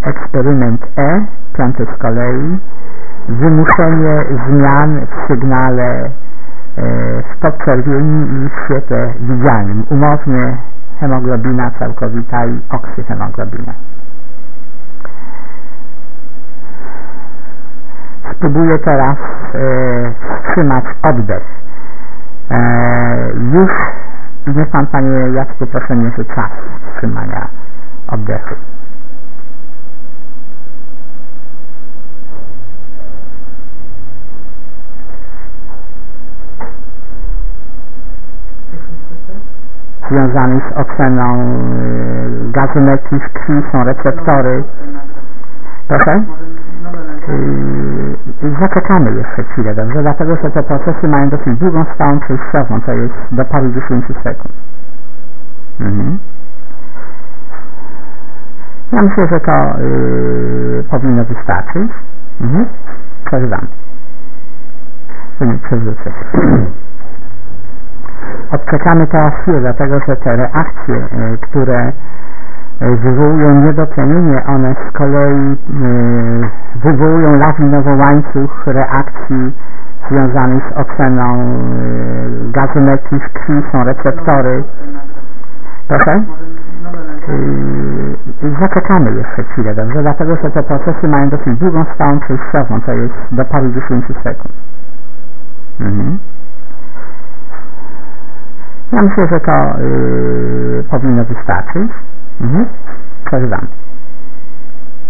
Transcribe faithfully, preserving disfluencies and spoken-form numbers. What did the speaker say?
Eksperyment E, piąty z kolei, wymuszenie zmian w sygnale w podczerwieni i w świetle widzialnym, umownie hemoglobina całkowita i oksyhemoglobina. Spróbuję teraz e, wstrzymać oddech. E, już, niech Pan, Panie Jacku, proszę mierzy czas wstrzymania oddechu. Związany z oceną y, gazymetrii w krwi są receptory. Proszę? Y, zaczekamy jeszcze chwilę, dobrze? Dlatego, że te procesy mają dosyć długą stałą przejściową, to jest do paru dziesięciu sekund. Mhm. Ja myślę, że to y, powinno wystarczyć. Mhm. Przerywam. Przewrócę. Odczekamy teraz chwilę, dlatego że te reakcje, y, które y, wywołują niedotlenienie, one z kolei y, wywołują lawinowy łańcuch reakcji związanych z oceną y, gazymetrii w krwi, są receptory. Proszę? Y, zaczekamy jeszcze chwilę, dobrze? Dlatego że te procesy mają dosyć długą stałą przejściową, to jest do paru dziesięciu sekund. Mhm. Ja myślę, że to yy, powinno wystarczyć. Mhm. Przerywam.